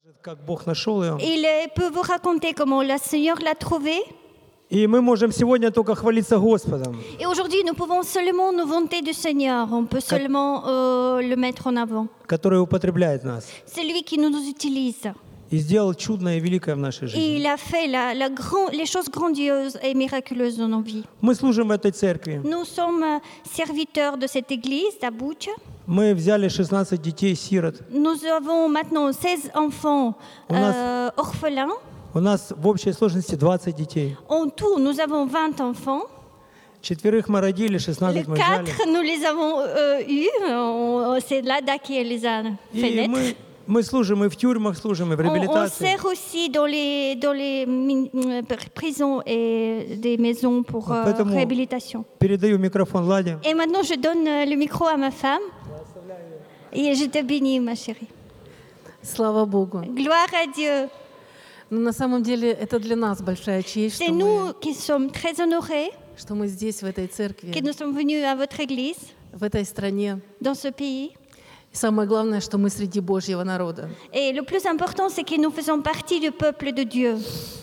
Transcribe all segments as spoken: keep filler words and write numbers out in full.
Как Бог нашел ее. Il euh, peut vous raconter comment le Seigneur l'a trouvé. И мы можем сегодня только хвалиться Господом, Et aujourd'hui, nous pouvons seulement nous vanter du Seigneur. On peut seulement euh, le mettre en avant. который употребляет нас C'est lui qui nous utilise. и сделал чудное и великое в нашей Et жизни. il a fait la, la grand, les choses grandioses et miraculeuses dans nos vies. Мы служим в этой церкви. Nous sommes euh, serviteurs de cette église d'Abouch. Мы взяли шестнадцать детей-сирот. Nous avons maintenant seize enfants У нас- euh, orphelins. У нас в общей сложности двадцать детей. En tout, nous avons vingt enfants. Четверых мы родили, Les шестнадцать мы взяли. quatre, nous les avons euh, eus. On- C'est l'A D A qui les a fait И naître. мы, мы служим и в тюрьмах, служим и в On, on реабилитации. sert aussi dans les, dans les mi- euh, prisons et des maisons pour euh, Поэтому- réhabilitation. Передаю микрофон Ладе. Et maintenant, je donne euh, le micro à ma femme. Et je te bénis, ma chérie. Слава Богу. Gloire à Dieu. Но на самом деле это для нас большая честь, C'est что nous мы, qui sommes très honorés что мы здесь, в этой que церкви, nous sommes venus à votre église, в этой стране. dans ce pays. И самое главное, что мы среди Божьего народа. Et le plus important, c'est que nous faisons partie du peuple de Dieu.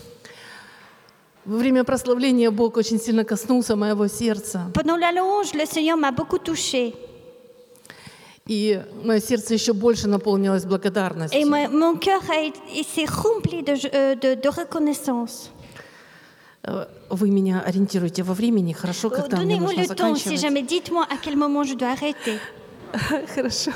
Во время прославления Бог очень сильно коснулся моего сердца. Pendant la louange, le Seigneur m'a beaucoup touchée. И мое сердце еще больше наполнилось Et благодарностью. moi- mon cœur a été- il s'est rempli de, euh, de- de reconnaissance. Э, Вы меня ориентируете во времени, хорошо, Oh, когда мне Donnez-moi нужно le temps, si заканчивать? jamais, dites-moi à quel moment je dois arrêter. Хорошо.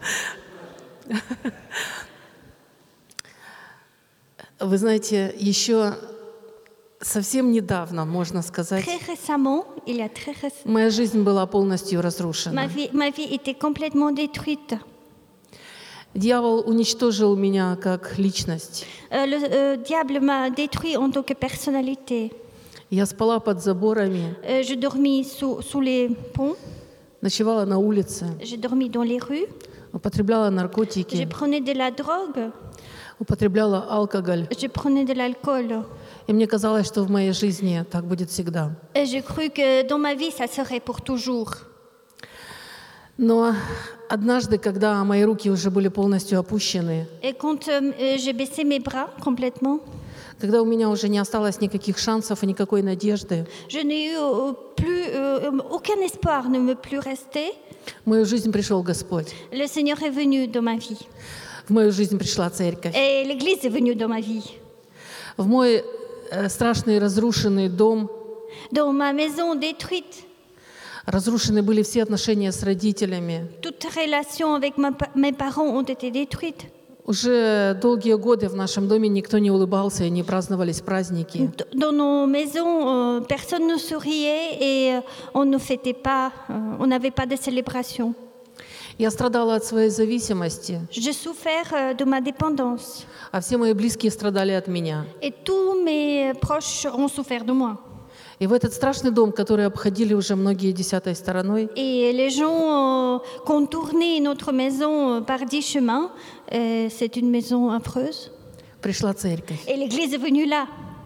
Вы знаете, еще совсем недавно, можно сказать, Très récemment, il y a très récemment, моя жизнь была полностью ma разрушена. vie, ma vie était complètement détruite. Дьявол уничтожил меня как личность. Euh, le euh, diable m'a détruit en tant que personnalité. Я спала под заборами, Euh, je dormis sous, sous les ponts, ночевала на улице, j'ai dormi dans les rues, употребляла je наркотики, prenais de la drogue, употребляла алкоголь. je prenais de l'alcool. И мне казалось, что в моей жизни так будет всегда. Et j'ai cru que dans ma vie, ça serait pour toujours. Но однажды, когда мои руки уже были полностью опущены, Et quand euh, euh, j'ai baissé mes bras complètement, когда у меня уже не осталось никаких шансов и никакой надежды, je n'ai eu euh, plus, euh, aucun espoir ne me plus rester. в мою жизнь пришел Господь. Le Seigneur est venu dans ma vie. В мою жизнь пришла церковь. Et l'Église est venue dans ma vie. В мой э, страшный разрушенный дом Dans ma maison détruite, разрушены были все отношения с родителями. toute relation avec ma pa- mes parents ont été détruites. Уже долгие годы в нашем доме никто не улыбался и не праздновались праздники. D- Dans nos maisons, euh, personne ne souriait et euh, on ne fêtait pas, euh, on n'avait pas de célébration. Я страдала от своей зависимости, J'ai souffert euh, de ma dépendance а все мои близкие страдали от меня. et tous mes proches ont souffert de moi. И в этот страшный дом, который обходили уже многие десятой стороной, Et les gens euh, contournaient notre maison euh, par dix chemins. Euh, c'est une maison affreuse. пришла церковь. Et l'Église est venue là,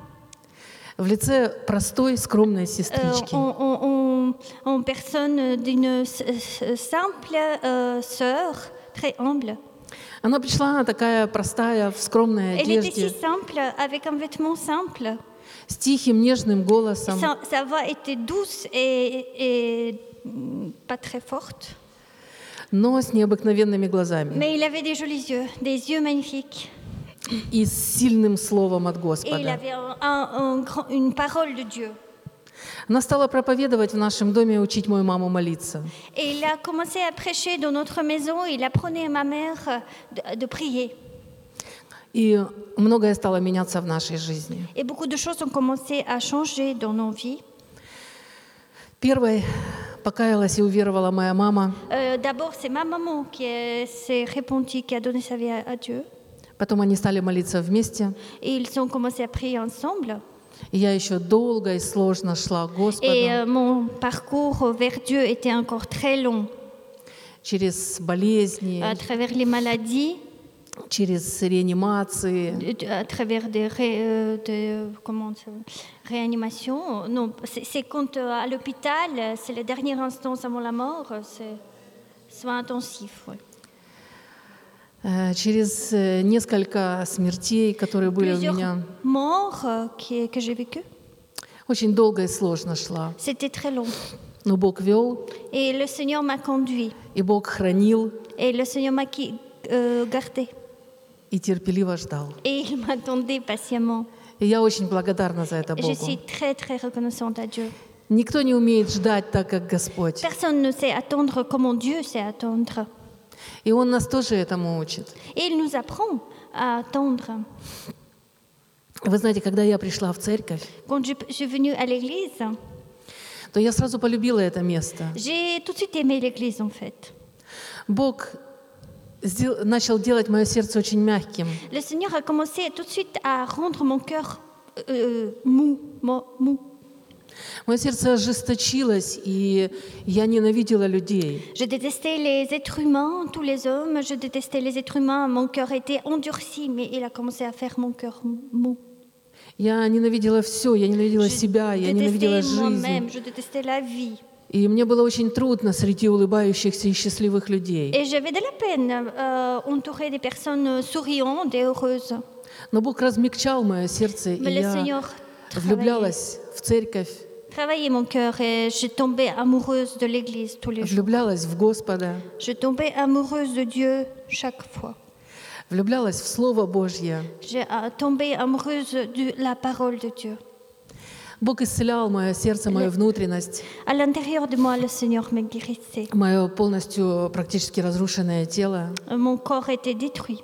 В лице простой, скромной euh, сестрички. en, en- en- en personne d'une s- s- simple euh, sœur, très humble. Она пришла, она такая простая, в скромной Elle était si одежде, simple, avec un vêtement simple. с тихим, нежным голосом. Sa, sa voix était douce et, et, mm, pas très forte. Но с необыкновенными глазами Mais il avait des jolis yeux, des yeux magnifiques. и с сильным словом от Et il Господа. avait un- un- un grand- une parole de Dieu. Она стала проповедовать в нашем доме и учить мою маму молиться. Et il a commencé à prêcher dans notre maison. Il apprenait à ma mère de, de prier. И многое стало меняться в нашей жизни. Et beaucoup de choses ont commencé à changer dans nos vies. Первой покаялась и уверовала моя мама. Euh, D'abord, c'est ma maman qui est- s'est repentie, qui a donné sa vie à, à Dieu. Потом они стали молиться вместе. Et ils ont commencé à prier ensemble. И я еще долго и сложно шла к Господу Et euh, mon parcours vers Dieu était encore très long, через болезни, à travers les maladies, через реанимации. de- à travers des, ré- euh, de- comment ça- réanimations. Non, c'est c'est quand euh, à l'hôpital, c'est la dernière instance avant la mort, c'est soins intensifs. Ouais. Э, Через э, несколько смертей, которые были у Plusieurs меня, morts euh, qui- que j'ai vécues. очень долго и сложно шла. C'était très long. Но Бог вел, Et le Seigneur m'a conduit. и Бог хранил, Et le Seigneur m'a qui- euh, gardé. и терпеливо ждал. Et il m'attendait patiemment. И я очень благодарна за это Et je Богу. suis très, très reconnaissante à Dieu. Никто не умеет ждать так, как Господь. Personne ne sait attendre comment Dieu sait attendre. И Он нас тоже этому учит. Et il nous apprend à attendre. Вы знаете, когда я пришла в церковь, Quand je je suis venue à l'église, то я сразу полюбила это место. j'ai tout de suite aimé l'église en fait. Бог сдел- начал делать мое сердце очень мягким. Le Seigneur a commencé tout de suite à rendre mon cœur euh, mou, mo- mou. Мое сердце ожесточилось, и я ненавидела людей. Je détestais les êtres humains, tous les hommes, je détestais les êtres humains. Mon cœur était endurci, mais il a commencé à faire mon cœur mou. Я ненавидела все, я ненавидела Je себя, я ненавидела détestais moi-même, жизнь. je détestais la vie. И мне было очень трудно среди улыбающихся и счастливых людей. Et j'avais de la peine euh, entourée des personnes souriantes et heureuses. Но Бог размягчал мое сердце, и Mais le я Seigneur travaillait, влюблялась в церковь, travaillait mon cœur et je tombais amoureuse de l'Église tous les jours. влюблялась в Господа, Je tombais amoureuse de Dieu chaque fois. влюблялась в Слово Божье. J'ai euh, tombé amoureuse de la parole de Dieu. Бог исцелял мое сердце, мою внутренность, À l'intérieur de moi, le Seigneur me guérissait. мое полностью практически разрушенное тело. Mon corps était détruit.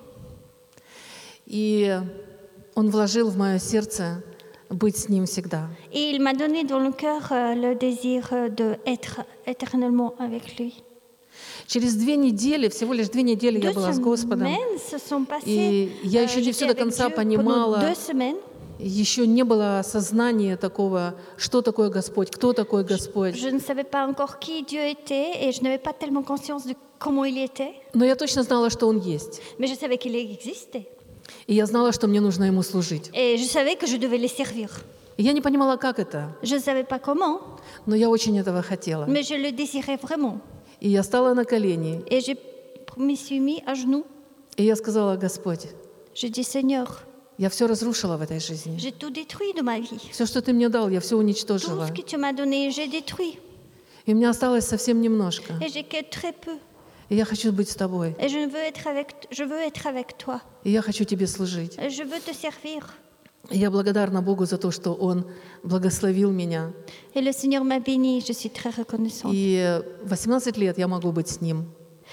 И Он вложил в мое сердце быть с Ним всегда. Et il m'a donné dans le cœur euh, le désir euh, d'être éternellement avec lui. Через две недели, всего лишь две недели я Deux была с Господом. semaines se sont passées. И я Euh, еще не j'étais все до avec конца Dieu pendant понимала, deux semaines. еще не было осознания такого, что такое Господь, кто такой Господь. Je ne savais pas encore qui Dieu était et je n'avais pas tellement conscience de comment il était, Но я точно знала, что Он есть. mais je savais qu'il existait. И я знала, что мне нужно Ему служить. Et je savais que je devais les servir. И я не понимала, как это, Je ne savais pas comment, но я очень этого хотела. mais je le désirais vraiment. И я стала на колени, Et je me suis mis à genoux. и я сказала: Господь, Je dis, Seigneur, я все разрушила в этой жизни. j'ai tout détruit de ma vie. Все, что Ты мне дал, я все Tout уничтожила. ce que tu m'as donné, j'ai détruit. И у меня осталось совсем немножко. Et j'ai que très peu. И я хочу быть с Тобой. Et je veux être avec, je veux être avec toi. И я хочу Тебе служить. Et je veux te servir. И я благодарна Богу за то, что Он благословил меня. Et le Seigneur m'a béni, je suis très reconnaissante. И восемнадцать лет я могу быть с Ним.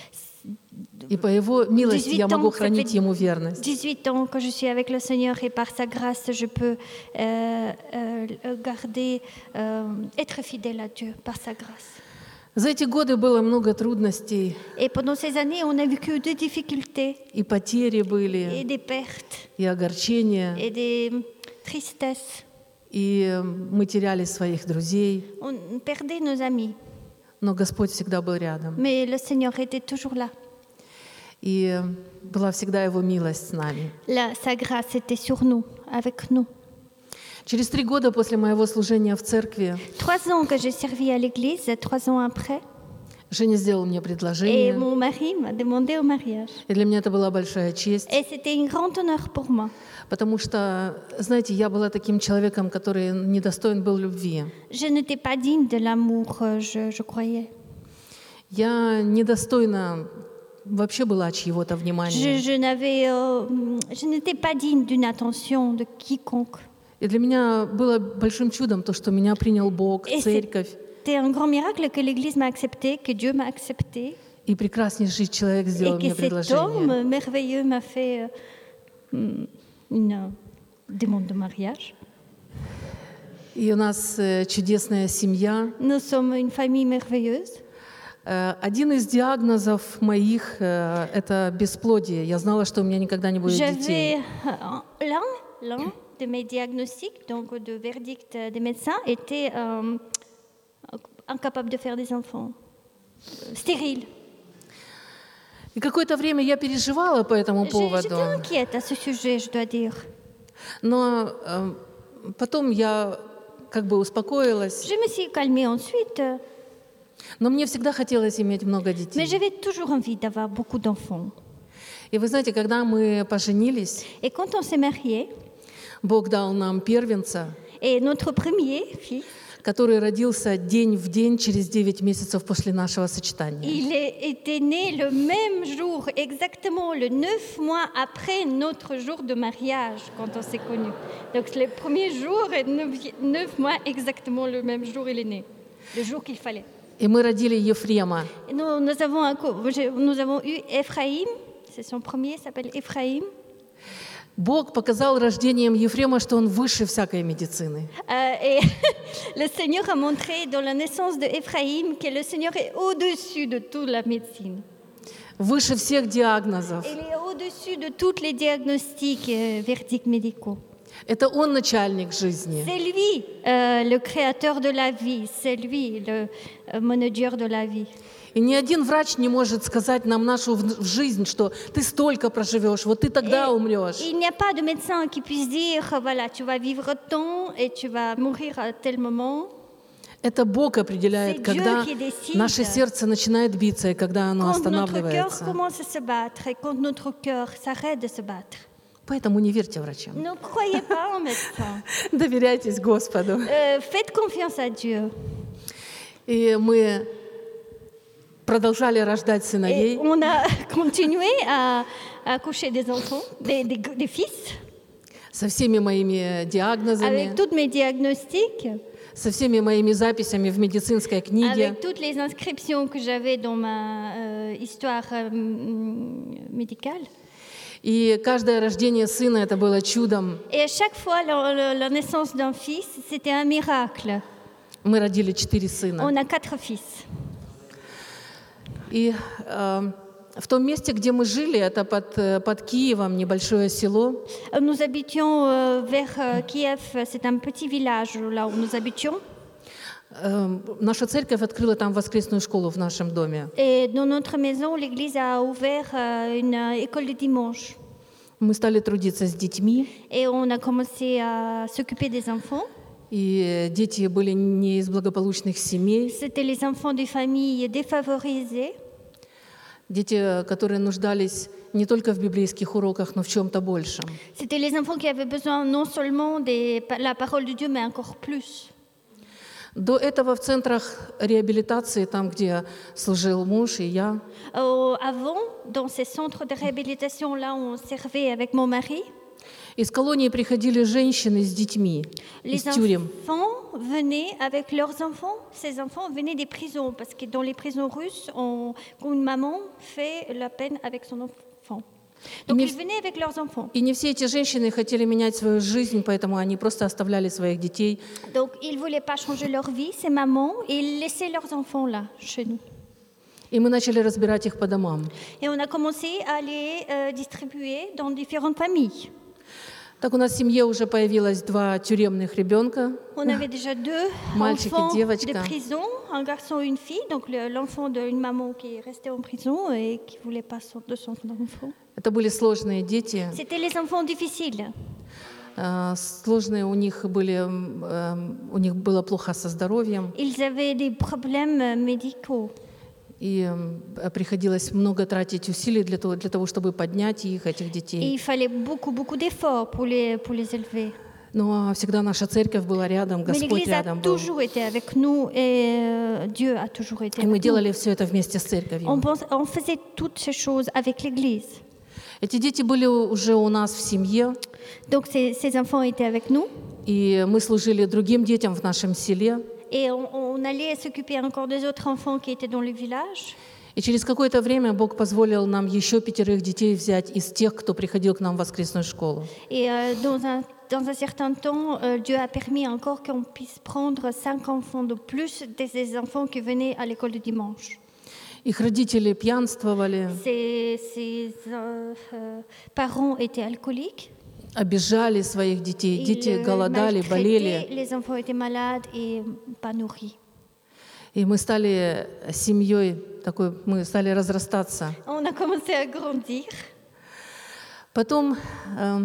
И по Его милости я dix-huit могу ans, ça хранить fait Ему верность. dix-huit ans que je suis avec le Seigneur et par sa grâce, je peux euh, euh, garder, euh, être fidèle à Dieu par sa grâce. За эти годы было много трудностей, Et pendant ces années, on a vécu des difficultés и потери et были, des pertes и огорчения, et des tristesses. и мы теряли своих друзей. On perdait nos amis, Но Господь всегда был рядом. mais le Seigneur était toujours là. И была всегда Его милость с нами. Là, sa grâce était sur nous, avec nous. Через три года после моего служения в церкви Trois ans que j'ai servi à l'église, trois ans après, Женя сделал мне et предложение. mon mari m'a demandé au mariage. И для меня это была большая честь, Et c'était un grand honneur pour moi. потому что, знаете, я была таким человеком, который недостоин был любви. Je n'étais pas digne de l'amour, euh, je, je croyais. Я недостойна вообще была чьего-то Je, внимания. je n'avais, euh, je n'étais pas digne d'une attention de quiconque. И для меня было большим чудом то, что меня принял Бог, Et церковь, c'était un grand miracle que l'Église m'a accepté, que Dieu m'a accepté, и прекраснейший человек et сделал que мне cet предложение. homme merveilleux m'a fait euh, une euh, demande de mariage. И у нас э, чудесная семья. Nous sommes une famille merveilleuse. Э, Один из диагнозов моих э, — это бесплодие. Я знала, что у меня никогда не будет детей. J'avais euh, l'un, l'un de mes diagnostics, donc de verdict des médecins, était euh, incapable de faire des enfants, euh, stérile. И какое-то время я переживала по этому J'ai- поводу. J'étais inquiète à ce sujet, je dois dire. Но э, потом я как бы успокоилась. Je me suis calmée ensuite, euh, Но мне всегда хотелось иметь много mais детей. j'avais toujours envie d'avoir beaucoup d'enfants. И вы знаете, когда мы поженились, Et quand on s'est mariés, Бог дал нам первенца, et notre premier fils, который родился день в день через девять месяцев после нашего сочетания. il est- était né le même jour, exactement le neuf mois après notre jour de mariage, quand on s'est connus. Donc le premier jour et neuf, neuf mois exactement le même jour il est né, le jour qu'il fallait. И мы родили Ефрема. Et nous, nous avons un co- j'ai- nous avons eu Ephraim, c'est son premier, il s'appelle Ephraim. Бог показал рождением Ефрема, что он выше всякой медицины. Euh, et le Seigneur a montré dans la naissance de Ephraim que le Seigneur est au-dessus de toute la médecine. Выше всех диагнозов. Il est au-dessus de tous les diagnostics, euh, verdicts médicaux. Это он начальник жизни. C'est lui euh, le créateur de la vie, c'est lui le euh, manager de la vie. И ни один врач не может сказать нам нашу в- в жизнь, что ты столько проживешь, вот ты тогда умрешь. Il n'y a pas de médecin qui puisse dire, voilà, tu vas vivre tant et tu vas mourir à tel moment. Это Бог определяет, C'est когда Dieu qui décide. наше сердце начинает биться и когда оно Quand notre cœur останавливается. commence à se battre et quand notre cœur s'arrête de se battre. Поэтому не верьте врачам. Ne croyez pas en médecin. Доверяйтесь Господу. Euh, faites confiance à Dieu. И мы продолжали рождать Et сыновей. on a continué à, à accoucher des enfants, des, des- des fils, Со всеми моими диагнозами, avec tous mes diagnostics, со всеми моими записями в медицинской книге. avec toutes les inscriptions que j'avais dans ma euh, histoire euh, mm, médicale. И каждое рождение сына это было чудом. Et à chaque fois, la, la- la naissance d'un fils, c'était un miracle. Мы родили четыре сына. On a quatre fils. И э, в том месте, где мы жили, это под, э, под Киевом, небольшое село, Euh, Nous habitions euh, vers euh, Kiev, c'est un petit village là où nous habitions. э, наша церковь открыла там воскресную школу в нашем доме. Et dans notre maison, l'église a ouvert euh, une euh, école de dimanche. Мы стали трудиться с детьми, Et on a commencé à s'occuper des enfants. и э, дети были не из благополучных семей, C'était les enfants des familles défavorisées, дети, э, которые нуждались не только в библейских уроках, но в чем-то большем. c'était les enfants qui avaient besoin non seulement de la parole de Dieu, mais encore plus. До этого в центрах реабилитации, там, где служил муж и я, Euh, avant, dans ces centres de réhabilitation-là, on servait avec mon mari. из колонии приходили женщины с детьми, из Les тюрем. enfants venaient avec leurs enfants. Ces enfants venaient des prisons, parce que dans les prisons russes, on, quand une maman fait la peine avec son enfant. Donc Mais- ils venaient avec leurs enfants. И не все эти женщины хотели менять свою жизнь, поэтому они просто оставляли своих детей. Donc ils ne voulaient pas changer leur vie, ces mamans, et ils laissaient leurs enfants là, chez nous. И мы начали разбирать их по домам. Et on a commencé à les euh, distribuer dans différentes familles. Так у нас в семье уже появилось два тюремных ребенка. On avait déjà deux Мальчик и enfants de девочка. prison, un garçon et une fille, donc le- l'enfant d'une maman qui est restée en prison et qui ne voulait pas sortir de son enfant. Это были сложные дети. C'était les enfants difficiles. Э, Сложные у них были, м, эм, у них было плохо со здоровьем. Ils avaient des problèmes euh, médicaux. И м, приходилось много тратить усилий для того, для того, чтобы поднять их, этих Et детей. il fallait beaucoup, beaucoup d'efforts pour les, pour les élever. Но всегда наша церковь была рядом, Mais Господь l'Église a рядом был. toujours été avec nous et euh, Dieu a toujours été И мы avec nous. делали все это вместе с церковью. On, pense- on faisait toutes ces choses avec l'Église. Эти дети были уже у нас в семье, Donc ces, ces enfants étaient avec nous и мы служили другим детям в нашем селе. et on, on allait s'occuper encore des autres enfants qui étaient dans le village. И через какое-то время Бог позволил нам еще пятерых детей взять из тех, кто приходил к нам в воскресную школу. Et euh, dans, un, dans un certain temps, euh, Dieu a permis encore qu'on puisse prendre cinq enfants de plus des, des enfants qui venaient à l'école de dimanche. Их родители пьянствовали, Ces, ces, euh, euh, parents étaient alcooliques. обижали своих детей. Ils, Дети euh, голодали, maltraitaient, болели. les enfants étaient malades et pas nourris. И мы стали семьей такой, мы стали разрастаться. On a commencé à grandir. Потом э,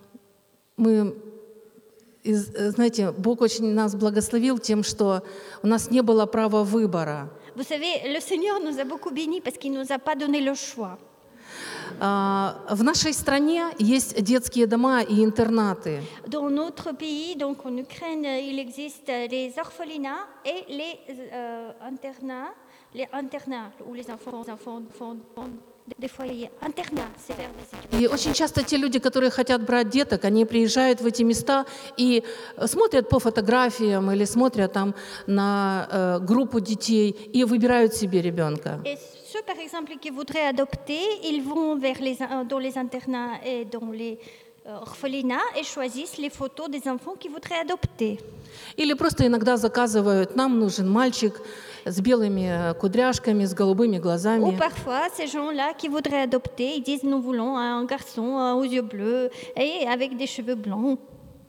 мы, из- э, знаете, Бог очень нас благословил тем, что у нас не было права выбора. Vous savez, le Seigneur nous a beaucoup bénis parce qu'il ne nous a pas donné le choix. А, В нашей стране есть детские дома и интернаты. Dans notre pays, donc en Ukraine, il existe les orphelinats et les euh, internats, les internats où les enfants, les enfants font, font des foyers. Internats, c'est vers des études. И очень часто те люди, которые хотят брать деток, они приезжают в эти места и смотрят по фотографиям или смотрят там на э, группу детей и выбирают себе ребенка. Et ceux, par exemple, qui voudraient adopter, ils vont vers les, dans les internats et dans les orphelinats et choisissent les photos des enfants qui voudraient adopter. Или просто иногда заказывают, нам нужен мальчик с белыми кудряшками, с голубыми Ou глазами. parfois, ces gens-là qui voudraient adopter, ils disent nous voulons un garçon aux yeux bleus et avec des cheveux blancs.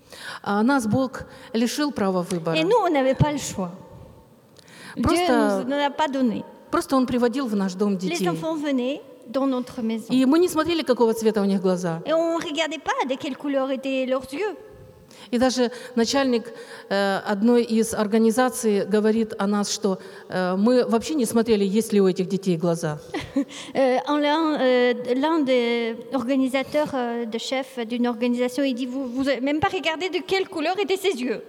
А нас Бог лишил права выбора. Et nous, on n'avait pas le choix. Dieu Просто, nous en a pas donné. просто Он приводил в наш дом Les детей. enfants venaient dans notre maison. И мы не смотрели, какого цвета у них глаза. Et on ne regardait pas de quelle couleur étaient leurs yeux. И даже начальник э, одной из организаций говорит о нас, что э, мы вообще не смотрели, есть ли у этих детей глаза. Euh, en l'un, euh, l'un des organisateurs, euh, de chef d'une organisation, il dit vous n'avez même pas regardé de quelle couleur étaient ses yeux.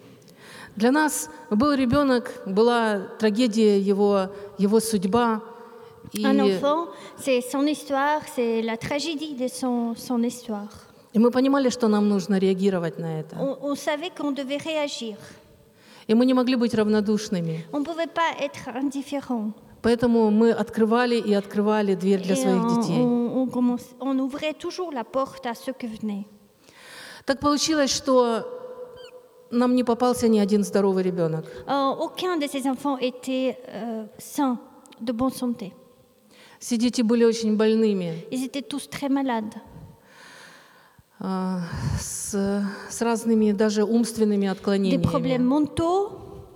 Для нас был ребенок, была трагедия его, его судьба. И, Un enfant, c'est son histoire, c'est la tragédie de son, son histoire. и мы понимали, что нам нужно реагировать на это. On, on savait qu'on devait réagir. И мы не могли быть равнодушными. On ne pouvait pas être indifférent. Поэтому мы открывали и открывали дверь для Et своих on, детей. on, on commence- on ouvrait toujours la porte à ceux qui venaient. Так получилось, что нам не попался ни один здоровый ребенок. Euh, aucun de ces enfants était euh, sain, de bonne santé. Все дети были очень больными, Ils étaient tous très malades, а, с, с разными даже умственными des отклонениями. problèmes mentaux.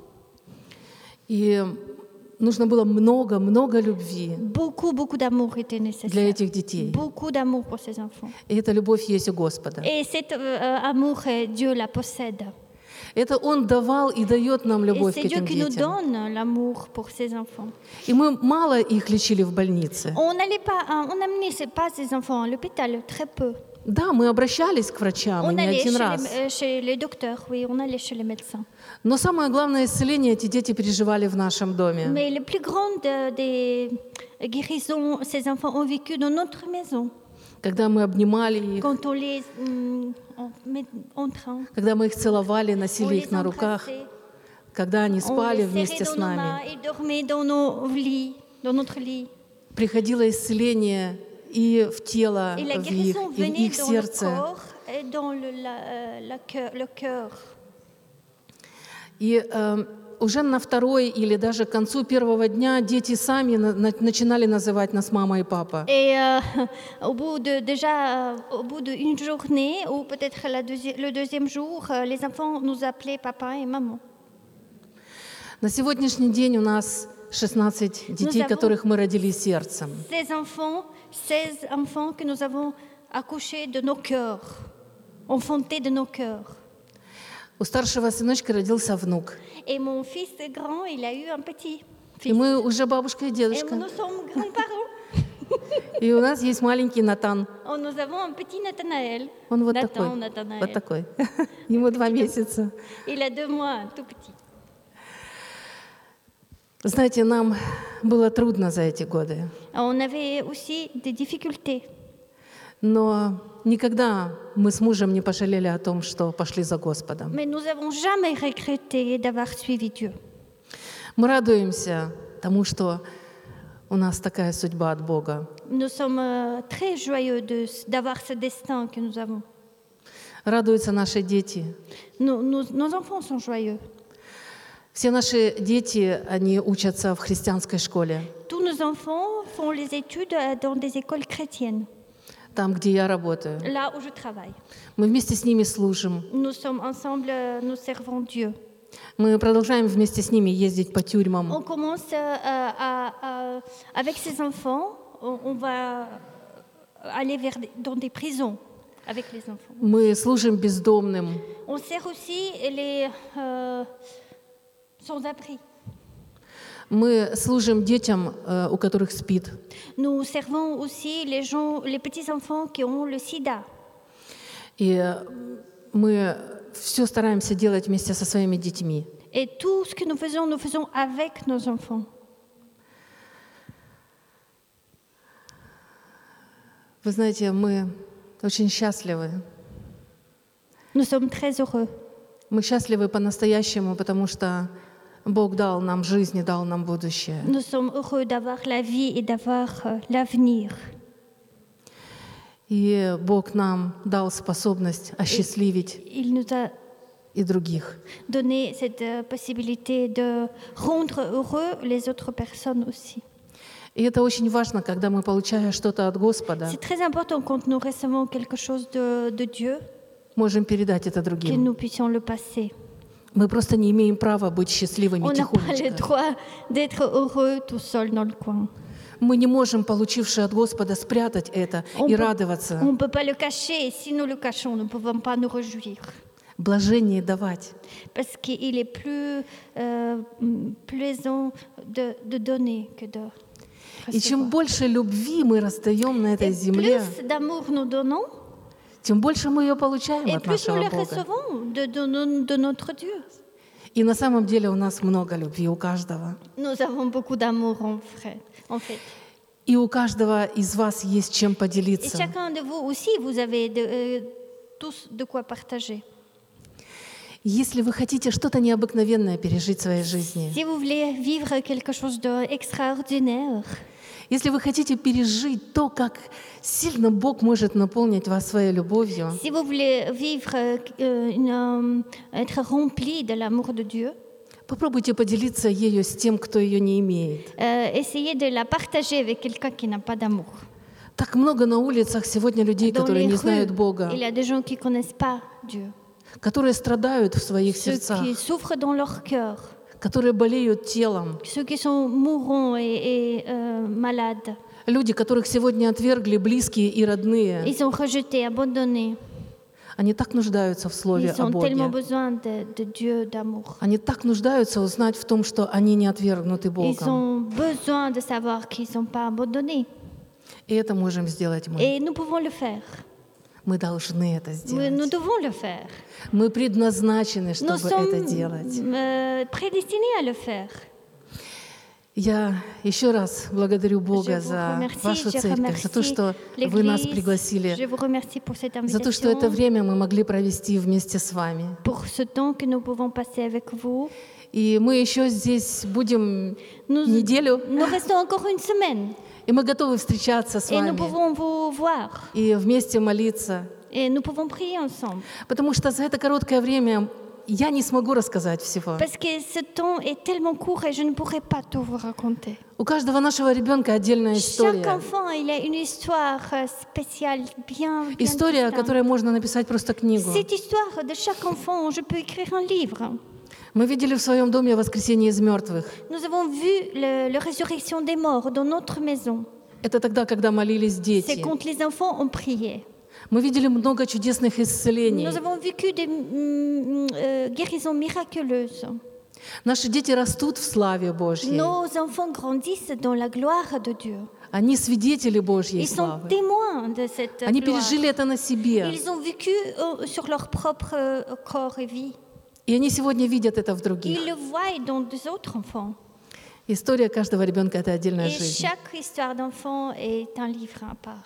И нужно было много-много любви Beaucoup, beaucoup d'amour était для nécessaire. этих детей. Beaucoup d'amour pour ces enfants. И эта любовь есть у Господа. Et cet euh, euh, amour, euh, Dieu la possède. Это Он давал и дает нам Et любовь к c'est Dieu этим qui nous детям. donne l'amour pour ces enfants. И мы мало их лечили в больнице. On n'allait pas, hein, on n'amenait pas ces enfants à l'hôpital, très peu. Да, мы обращались к врачам, и On не allait один chez раз. les, euh, chez les docteurs, oui, on allait chez les médecins. Но самое главное исцеление эти дети переживали в нашем доме. Mais le plus grand de- des guérisons, ces enfants ont vécu dans notre maison. Когда мы обнимали их, Quand on les hum, on met en train, когда мы их целовали, on носили их les на руках, embrassait, когда они on спали les вместе serrait с dans nos mains, нами. ils dormaient dans nos lits, dans notre lit. Приходило исцеление и в тело, Et la в их, guérison и в venait их dans le сердце. corps et dans le, la, euh, la cœur, le cœur. И э, уже на второй или даже к концу первого дня дети сами на- на- начинали называть нас мама и папа. Et euh, au bout de, déjà, euh, au bout d'une journée, ou peut-être la deuxi- le deuxième jour, euh, les enfants nous appelaient papa et maman. На сегодняшний день у нас шестнадцать детей, avons- которых мы родили сердцем. Ces enfants, seize enfants que nous avons accouchés de nos cœurs, enfantés de nos cœurs. У старшего сыночка родился внук. Et mon fils grand, il a eu un petit И fils. мы уже бабушка и Et дедушка. nous sommes grands-parents. И у нас есть маленький Натан. Oh, nous avons un petit Nathanaël. Он вот Nathan, такой. Nathanaël. Вот такой. Ему два месяца. Il a deux mois, tout petit. Знаете, нам было трудно за эти годы. On avait aussi des difficultés. Но никогда мы с мужем не пожалели о том, что пошли за Господом. Mais nous n'avons jamais regretté d'avoir suivi Dieu. Мы радуемся тому, что у нас такая судьба от Бога. Nous sommes euh, très joyeux de- d'avoir ce destin que nous avons. Радуются наши дети. Nos, nos- nos enfants sont joyeux. Все наши дети, они учатся в христианской школе, Tous nos enfants font les études euh, dans des écoles chrétiennes, там, где я работаю. là où je travaille. Мы вместе с ними служим. Nous sommes ensemble, euh, nous servons Dieu. Мы продолжаем вместе с ними ездить по тюрьмам. On commence euh, à, à- avec ces enfants, on, on va aller vers des- dans des prisons avec les enfants. Мы служим бездомным. On sert aussi les euh, sans-abri. Мы служим детям, э, у которых СПИД. Nous servons aussi les gens, les petits-enfants qui ont le sida. И э, мы все стараемся делать вместе со своими детьми. Et tout ce que nous faisons, nous faisons avec nos enfants. Вы знаете, мы очень счастливы. Nous sommes très heureux. Мы счастливы по-настоящему, потому что Бог дал нам жизнь и дал нам будущее. Nous sommes heureux d'avoir la vie et d'avoir euh, l'avenir. И Бог нам дал способность осчастливить Il nous a и других. donné cette euh, possibilité de rendre heureux les autres personnes aussi. И это очень важно, когда мы получаем что-то от Господа, C'est très important quand nous recevons quelque chose de, de Dieu, можем передать это que другим. nous puissions le passer. Мы просто не имеем права быть счастливыми On n'a pas le тихонечко. droit d'être heureux tout seul dans le coin. Мы не можем, получившие от Господа, спрятать это On и peut- радоваться. On ne peut pas le cacher, et si nous le cachons, nous ne pouvons pas nous réjouir. Блажение давать. Parce qu'il est plus euh, plaisant de, de donner que de И чем recevoir. больше любви мы раздаем на этой Et земле, plus d'amour nous donnons, тем больше мы ее получаем et от plus nous нашего le Бога. recevons de, de no- de notre Dieu. И на самом деле у нас много любви у каждого. Nous avons beaucoup d'amour en fait. En fait. И у каждого из вас есть чем Et поделиться. chacun de vous aussi, vous avez de, euh, tous de quoi partager. Если вы хотите что-то необыкновенное пережить в своей жизни, Si vous voulez vivre quelque chose d'extraordinaire, если вы хотите пережить то, как сильно Бог может наполнить вас своей любовью, si vous voulez vivre, euh, une, euh, être rempli de l'amour de Dieu, попробуйте поделиться ею с тем, кто ее не имеет. euh, essayez de la partager avec quelqu'un qui n'a pas d'amour. Так много на улицах сегодня людей, Dans которые les не rues, знают Бога, il y a des gens qui ne connaissent pas Dieu, которые страдают в своих ceux сердцах, qui souffrent dans leur cœur, которые болеют телом, ceux qui sont mourants et, et, euh, malades. люди, которых сегодня отвергли близкие и родные. Ils sont rejetés, abandonnés. Они так нуждаются в Слове Ils о ont tellement Боге. besoin de, de Dieu, d'amour. Они так нуждаются узнать в том, что они не отвергнуты Ils Богом. ont besoin de savoir qu'ils ne sont pas abandonnés. И это можем сделать мы. Et nous pouvons le faire. Мы должны это Nous, nous сделать. devons le faire. Мы предназначены, Nous чтобы sommes это делать. euh, prédestinés à le faire. Я еще раз благодарю Je Бога vous за remercie, вашу je церковь, за то, что вы нас l'église. пригласили, Je vous remercie pour cette за то, что это invitation, время мы могли провести вместе с вами. pour ce temps que nous pouvons passer avec vous. И мы еще здесь будем Nous, неделю, nous restons encore une semaine и мы готовы встречаться с et nous вами pouvons vous voir и вместе молиться. et nous pouvons prier ensemble. Потому что за это короткое время я не смогу рассказать всего. Parce que ce temps est tellement court et je ne pourrai pas tout vous raconter. У каждого нашего ребенка отдельная Chaque история. enfant, il a une histoire euh, spéciale, bien, bien История, о distincte. которой можно написать просто книгу. Cette histoire de chaque enfant, je peux écrire un livre. Мы видели в своем доме воскресение из мертвых. Nous avons vu le- la résurrection des morts dans notre maison. Это тогда, когда молились C'est дети. quand les enfants ont prié. Мы видели много чудесных исцелений. Nous avons vécu des mm, euh, guérisons miraculeuses. Наши дети растут в славе Божьей. Nos enfants grandissent dans la gloire de Dieu. Они свидетели Божьей Ils sont славы. témoins de cette Они gloire. пережили это на себе. Ils ont vécu euh, sur leur propre euh, corps et vie. И они сегодня видят это в других. Ils le voient dans des autres enfants. История каждого ребенка — это отдельная Et жизнь. chaque histoire d'enfant est un livre à part.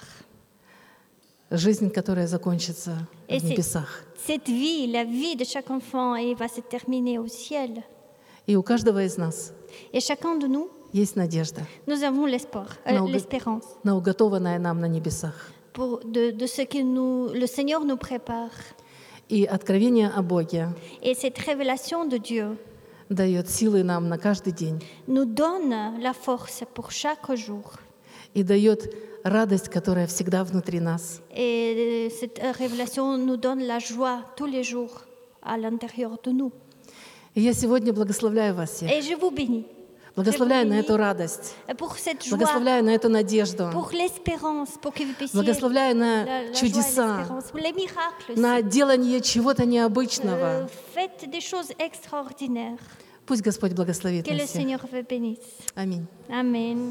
Жизнь, которая закончится Et в c'est- небесах. Cette vie, la vie de chaque enfant, elle va se terminer au ciel. И у каждого из нас Et chacun de nous, есть надежда nous avons l'espoir, euh, На уг- l'espérance на уготованное нам на небесах. pour de, de ce que nous, le Seigneur nous prépare. И откровение о Боге Et cette révélation de Dieu дает силы нам на каждый день nous donne la force pour chaque jour. и дает радость, которая всегда внутри нас. Et cette révélation nous donne la joie tous les jours à l'intérieur de nous. И я сегодня благословляю вас всех. Et je vous bénis Благословляю на bénis. эту радость. pour cette joie, Благословляю на эту надежду. pour l'espérance, pour que vous puissiez Благословляю la, на la joie et чудеса, l'espérance, pour les miracles. на aussi. делание чего-то Euh, необычного. faites des choses extraordinaires. Пусть Господь благословит Que le нас всех. Seigneur vous bénisse. Аминь. Amen.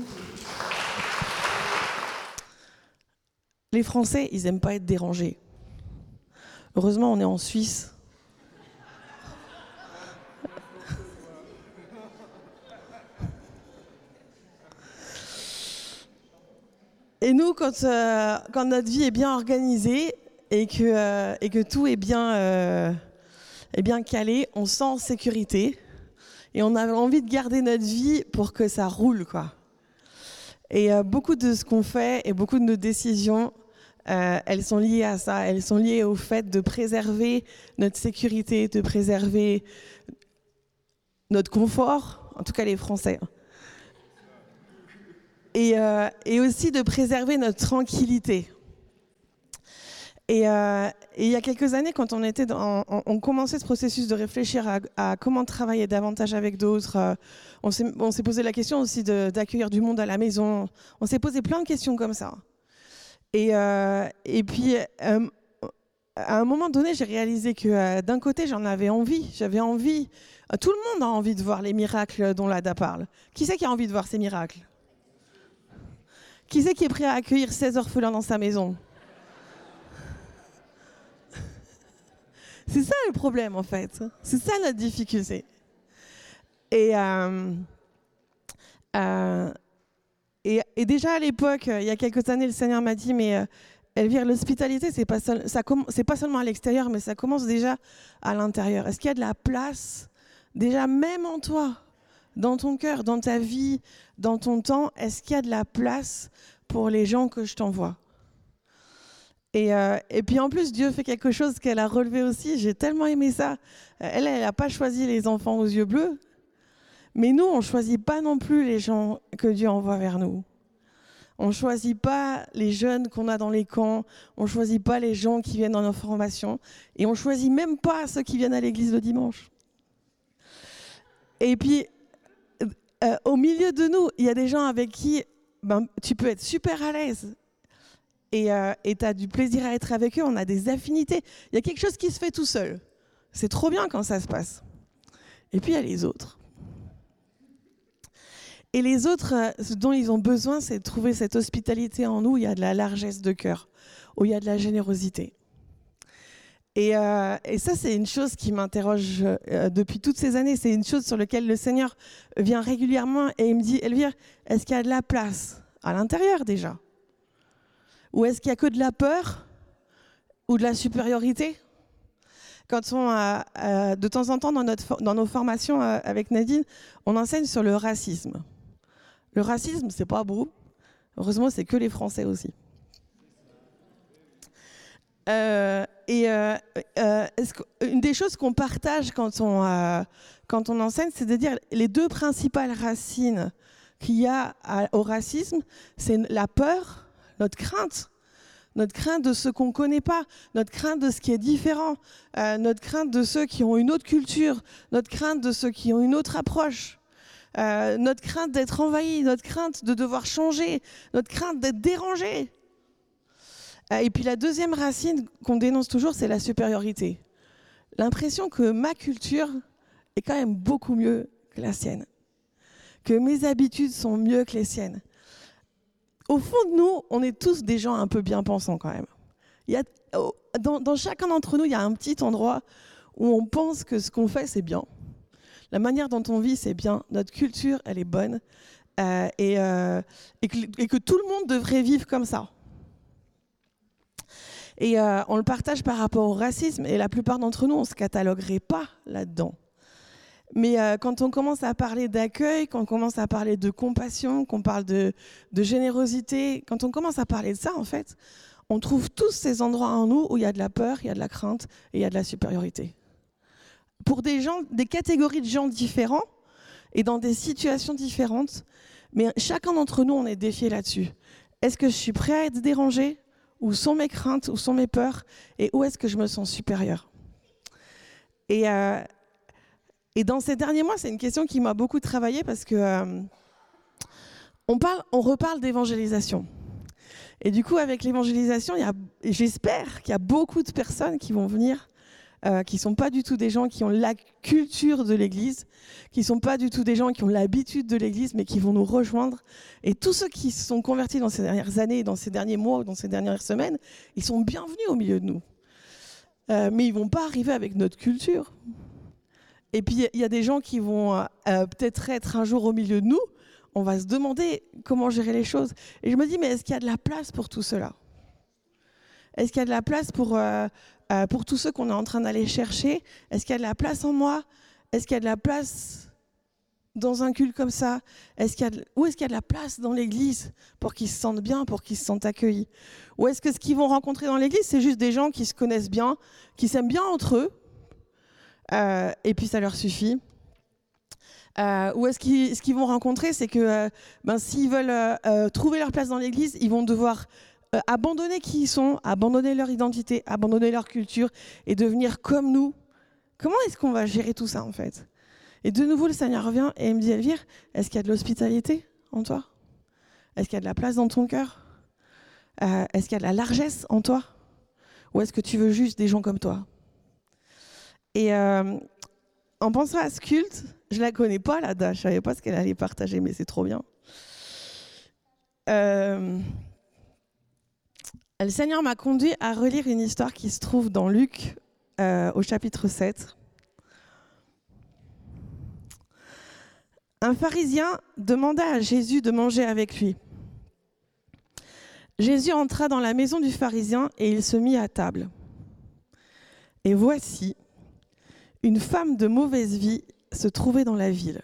Les Français, ils n'aiment pas être dérangés. Heureusement, on est en Suisse. Et nous, quand, euh, quand notre vie est bien organisée et que, euh, et que tout est bien, euh, est bien calé, on se sent en sécurité et on a envie de garder notre vie pour que ça roule, quoi. Et euh, beaucoup de ce qu'on fait et beaucoup de nos décisions, euh, elles sont liées à ça. Elles sont liées au fait de préserver notre sécurité, de préserver notre confort, en tout cas les Français. Et, euh, et aussi de préserver notre tranquillité. Et, euh, et il y a quelques années, quand on, était dans, on, on commençait ce processus de réfléchir à, à comment travailler davantage avec d'autres, euh, on, s'est, on s'est posé la question aussi de, d'accueillir du monde à la maison. On s'est posé plein de questions comme ça. Et, euh, et puis, euh, à un moment donné, j'ai réalisé que euh, d'un côté, j'en avais envie. J'avais envie. Euh, tout le monde a envie de voir les miracles dont Lada parle. Qui c'est qui a envie de voir ces miracles ? Qui c'est qui est prêt à accueillir seize orphelins dans sa maison ? C'est ça le problème, en fait. C'est ça notre difficulté. Et, euh, euh, et, et déjà à l'époque, il y a quelques années, le Seigneur m'a dit, mais euh, Elvire, l'hospitalité, c'est pas, seul, ça com- c'est pas seulement à l'extérieur, mais ça commence déjà à l'intérieur. Est-ce qu'il y a de la place, déjà même en toi, dans ton cœur, dans ta vie, dans ton temps, est-ce qu'il y a de la place pour les gens que je t'envoie ? Et, euh, et puis en plus, Dieu fait quelque chose qu'elle a relevé aussi. J'ai tellement aimé ça. Elle, elle n'a pas choisi les enfants aux yeux bleus. Mais nous, on ne choisit pas non plus les gens que Dieu envoie vers nous. On ne choisit pas les jeunes qu'on a dans les camps. On ne choisit pas les gens qui viennent dans nos formations. Et on ne choisit même pas ceux qui viennent à l'église le dimanche. Et puis, euh, au milieu de nous, il y a des gens avec qui ben, tu peux être super à l'aise. Et euh, tu as du plaisir à être avec eux, on a des affinités. Il y a quelque chose qui se fait tout seul. C'est trop bien quand ça se passe. Et puis il y a les autres. Et les autres, euh, ce dont ils ont besoin, c'est de trouver cette hospitalité en nous. Il y a de la largesse de cœur, où il y a de la générosité. Et, euh, et ça, c'est une chose qui m'interroge euh, depuis toutes ces années. C'est une chose sur laquelle le Seigneur vient régulièrement et il me dit, Elvire, est-ce qu'il y a de la place à l'intérieur déjà ? Ou est-ce qu'il n'y a que de la peur ou de la supériorité ? Quand on a, euh, de temps en temps, dans, notre, dans nos formations euh, avec Nadine, on enseigne sur le racisme. Le racisme, c'est pas beau. Heureusement, c'est que les Français aussi. Euh, et euh, euh, est-ce que, une des choses qu'on partage quand on, euh, quand on enseigne, c'est de dire les deux principales racines qu'il y a à, au racisme, c'est la peur, notre crainte, notre crainte de ce qu'on ne connaît pas, notre crainte de ce qui est différent, euh, notre crainte de ceux qui ont une autre culture, notre crainte de ceux qui ont une autre approche, euh, notre crainte d'être envahi, notre crainte de devoir changer, notre crainte d'être dérangé. Euh, et puis la deuxième racine qu'on dénonce toujours, c'est la supériorité. L'impression que ma culture est quand même beaucoup mieux que la sienne, que mes habitudes sont mieux que les siennes. Au fond de nous, on est tous des gens un peu bien pensants quand même. Il y a, dans, dans chacun d'entre nous, il y a un petit endroit où on pense que ce qu'on fait, c'est bien. La manière dont on vit, c'est bien. Notre culture, elle est bonne. Euh, et, euh, et, que, et que tout le monde devrait vivre comme ça. Et euh, on le partage par rapport au racisme. Et la plupart d'entre nous, on ne se cataloguerait pas là-dedans. Mais euh, quand on commence à parler d'accueil, quand on commence à parler de compassion, qu'on parle de, de générosité, quand on commence à parler de ça, en fait, on trouve tous ces endroits en nous où il y a de la peur, il y a de la crainte et il y a de la supériorité. Pour des gens, des catégories de gens différents et dans des situations différentes, mais chacun d'entre nous, on est défié là-dessus. Est-ce que je suis prêt à être dérangé ? Où sont mes craintes ? Où sont mes peurs ? Et où est-ce que je me sens supérieur ? Et... Euh, Et dans ces derniers mois, c'est une question qui m'a beaucoup travaillé parce que euh, on, parle, on reparle d'évangélisation. Et du coup, avec l'évangélisation, il y a, j'espère qu'il y a beaucoup de personnes qui vont venir euh, qui ne sont pas du tout des gens qui ont la culture de l'Église, qui ne sont pas du tout des gens qui ont l'habitude de l'Église, mais qui vont nous rejoindre. Et tous ceux qui se sont convertis dans ces dernières années, dans ces derniers mois, dans ces dernières semaines, ils sont bienvenus au milieu de nous. Euh, mais ils ne vont pas arriver avec notre culture. Et puis, il y a des gens qui vont euh, peut-être être un jour au milieu de nous. On va se demander comment gérer les choses. Et je me dis, mais est-ce qu'il y a de la place pour tout cela ? Est-ce qu'il y a de la place pour, euh, euh, pour tous ceux qu'on est en train d'aller chercher ? Est-ce qu'il y a de la place en moi ? Est-ce qu'il y a de la place dans un culte comme ça ? Est-ce qu'il y a de... Où est-ce qu'il y a de la place dans l'Église pour qu'ils se sentent bien, pour qu'ils se sentent accueillis ? Ou est-ce que ce qu'ils vont rencontrer dans l'Église, c'est juste des gens qui se connaissent bien, qui s'aiment bien entre eux, euh, et puis ça leur suffit ? Euh, ou est-ce qu'ils, ce qu'ils vont rencontrer, c'est que euh, ben, s'ils veulent euh, euh, trouver leur place dans l'Église, ils vont devoir euh, abandonner qui ils sont, abandonner leur identité, abandonner leur culture et devenir comme nous. Comment est-ce qu'on va gérer tout ça en fait ? Et de nouveau, le Seigneur revient et il me dit, Elvire, est-ce qu'il y a de l'hospitalité en toi ? Est-ce qu'il y a de la place dans ton cœur ? euh, Est-ce qu'il y a de la largesse en toi ? Ou est-ce que tu veux juste des gens comme toi ? Et euh, en pensant à ce culte, je ne la connais pas, la Dash. Je ne savais pas ce qu'elle allait partager, mais c'est trop bien. Euh, le Seigneur m'a conduit à relire une histoire qui se trouve dans Luc, euh, au chapitre sept. Un pharisien demanda à Jésus de manger avec lui. Jésus entra dans la maison du pharisien et il se mit à table. Et voici, une femme de mauvaise vie se trouvait dans la ville.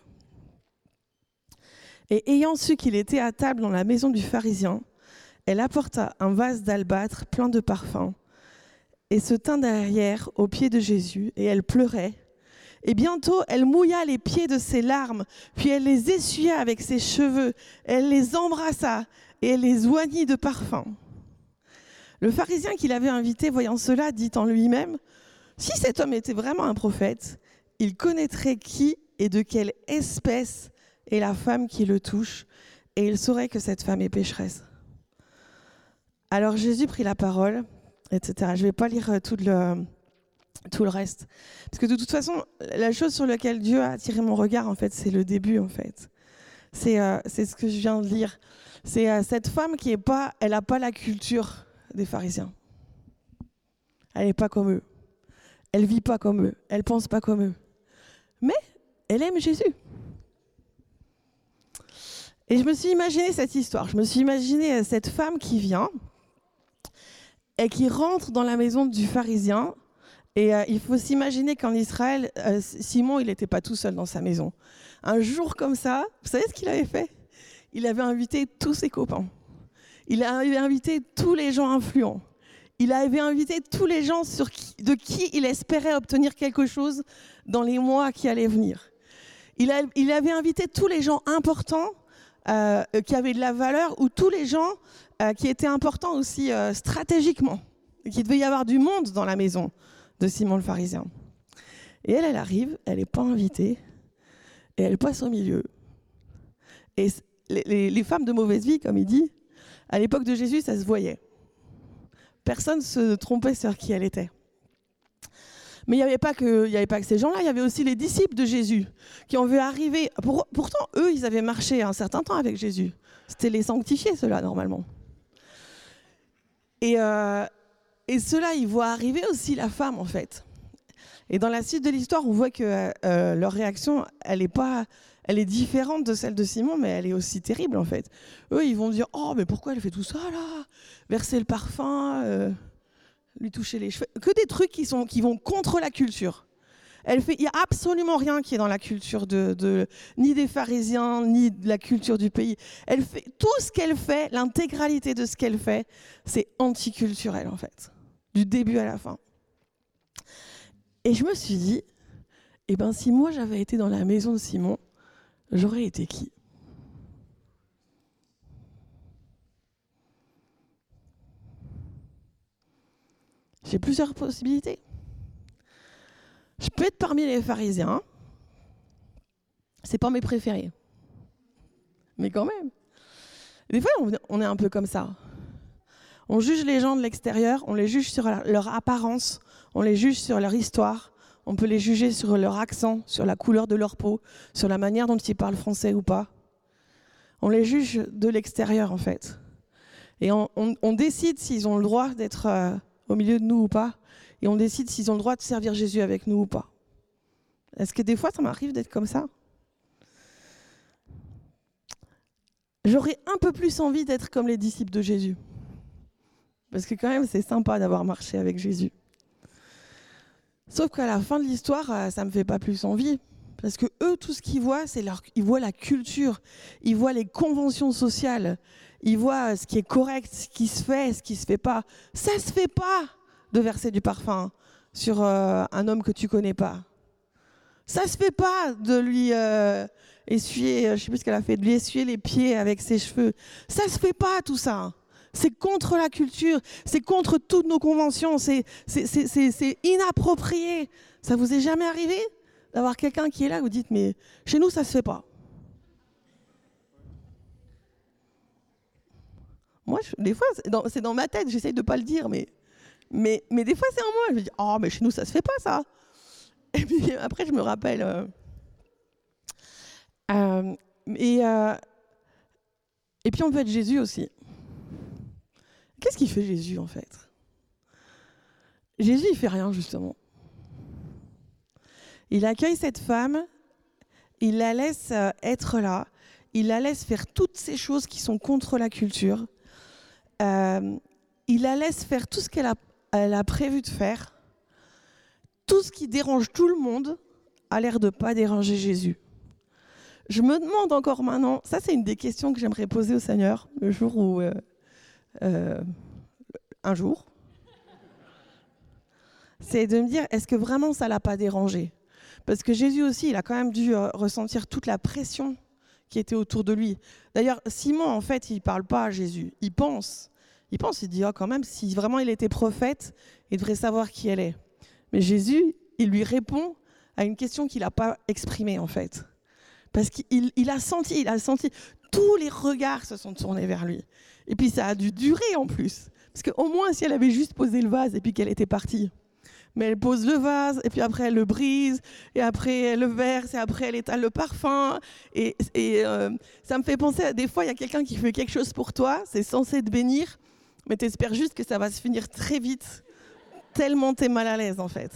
Et ayant su qu'il était à table dans la maison du pharisien, elle apporta un vase d'albâtre plein de parfums et se tint derrière aux pieds de Jésus, et elle pleurait. Et bientôt, elle mouilla les pieds de ses larmes, puis elle les essuya avec ses cheveux, elle les embrassa et elle les oignit de parfum. Le pharisien qui l'avait invité, voyant cela, dit en lui-même, « Si cet homme était vraiment un prophète, il connaîtrait qui et de quelle espèce est la femme qui le touche, et il saurait que cette femme est pécheresse. » Alors Jésus prit la parole, et cetera. Je ne vais pas lire tout le, tout le reste. Parce que de toute façon, la chose sur laquelle Dieu a attiré mon regard, en fait, c'est le début, en fait. C'est, euh, c'est ce que je viens de lire. C'est euh, cette femme qui est pas, elle n'a pas la culture des pharisiens. Elle n'est pas comme eux. Elle ne vit pas comme eux. Elle ne pense pas comme eux. Mais elle aime Jésus. Et je me suis imaginé cette histoire. Je me suis imaginé cette femme qui vient et qui rentre dans la maison du pharisien. Et euh, il faut s'imaginer qu'en Israël, euh, Simon, il n'était pas tout seul dans sa maison. Un jour comme ça, vous savez ce qu'il avait fait ? Il avait invité tous ses copains. Il avait invité tous les gens influents. Il avait invité tous les gens sur qui, de qui il espérait obtenir quelque chose dans les mois qui allaient venir. Il, a, il avait invité tous les gens importants euh, qui avaient de la valeur, ou tous les gens euh, qui étaient importants aussi euh, stratégiquement. Qu'il devait y avoir du monde dans la maison de Simon le pharisien. Et elle, elle arrive, elle n'est pas invitée, et elle passe au milieu. Et les, les, les femmes de mauvaise vie, comme il dit, à l'époque de Jésus, ça se voyait. Personne ne se trompait sur qui elle était. Mais il n'y avait pas que, il n'y avait pas que ces gens-là, il y avait aussi les disciples de Jésus qui ont vu arriver. Pour, pourtant, eux, ils avaient marché un certain temps avec Jésus. C'était les sanctifiés, ceux-là, normalement. Et, euh, et ceux-là, ils voient arriver aussi la femme, en fait. Et dans la suite de l'histoire, on voit que euh, leur réaction, elle est pas, elle est différente de celle de Simon, mais elle est aussi terrible, en fait. Eux, ils vont dire « Oh, mais pourquoi elle fait tout ça, là ? Verser le parfum, euh, lui toucher les cheveux. » Que des trucs qui, sont, qui vont contre la culture. Elle fait, il n'y a absolument rien qui est dans la culture de, de, ni des pharisiens, ni de la culture du pays. Elle fait, tout ce qu'elle fait, l'intégralité de ce qu'elle fait, c'est anticulturel, en fait. Du début à la fin. Et je me suis dit, eh ben, si moi j'avais été dans la maison de Simon, j'aurais été qui ? J'ai plusieurs possibilités. Je peux être parmi les pharisiens. C'est pas mes préférés. Mais quand même. Des fois, on est un peu comme ça. On juge les gens de l'extérieur, on les juge sur leur apparence, On les juge sur leur histoire, on peut les juger sur leur accent, sur la couleur de leur peau, sur la manière dont ils parlent français ou pas. On les juge de l'extérieur en fait. Et on, on, on décide s'ils ont le droit d'être euh, au milieu de nous ou pas. Et on décide s'ils ont le droit de servir Jésus avec nous ou pas. Est-ce que des fois, ça m'arrive d'être comme ça ? J'aurais un peu plus envie d'être comme les disciples de Jésus. Parce que quand même, c'est sympa d'avoir marché avec Jésus. Sauf qu'à la fin de l'histoire, ça ne me fait pas plus envie. Parce que eux, tout ce qu'ils voient, c'est leur... ils voient la culture, ils voient les conventions sociales, ils voient ce qui est correct, ce qui se fait, ce qui ne se fait pas. Ça ne se fait pas de verser du parfum sur euh, un homme que tu ne connais pas. Ça ne se fait pas de lui euh, essuyer, je ne sais plus ce qu'elle a fait, de lui essuyer les pieds avec ses cheveux. Ça ne se fait pas tout ça. C'est contre la culture, c'est contre toutes nos conventions, c'est, c'est, c'est, c'est, c'est inapproprié. Ça vous est jamais arrivé d'avoir quelqu'un qui est là, vous dites, mais chez nous, ça ne se fait pas. Moi, je, des fois, c'est dans, c'est dans ma tête, j'essaye de ne pas le dire, mais, mais, mais des fois, c'est en moi. Je me dis, oh, mais chez nous, ça ne se fait pas, ça. Et puis après, je me rappelle. Euh, euh, et, euh, et puis, on peut être Jésus aussi. Qu'est-ce qu'il fait Jésus, en fait ? Jésus, il ne fait rien, justement. Il accueille cette femme, il la laisse être là, il la laisse faire toutes ces choses qui sont contre la culture. Euh, il la laisse faire tout ce qu'elle a, elle a prévu de faire. Tout ce qui dérange tout le monde a l'air de ne pas déranger Jésus. Je me demande encore maintenant, ça c'est une des questions que j'aimerais poser au Seigneur, le jour où... Euh, euh, un jour, c'est de me dire, est-ce que vraiment ça ne l'a pas dérangé ? Parce que Jésus aussi, il a quand même dû euh, ressentir toute la pression qui était autour de lui. D'ailleurs, Simon, en fait, il ne parle pas à Jésus. Il pense. Il pense, il dit, oh, quand même, si vraiment il était prophète, il devrait savoir qui elle est. Mais Jésus, il lui répond à une question qu'il n'a pas exprimée, en fait. Parce qu'il il a senti, il a senti, tous les regards se sont tournés vers lui. Et puis ça a dû durer en plus. Parce qu'au moins, si elle avait juste posé le vase et puis qu'elle était partie. Mais elle pose le vase, et puis après elle le brise, et après elle le verse, et après elle étale le parfum. Et, et euh, ça me fait penser à des fois, il y a quelqu'un qui fait quelque chose pour toi, c'est censé te bénir, mais tu espères juste que ça va se finir très vite, tellement tu es mal à l'aise en fait.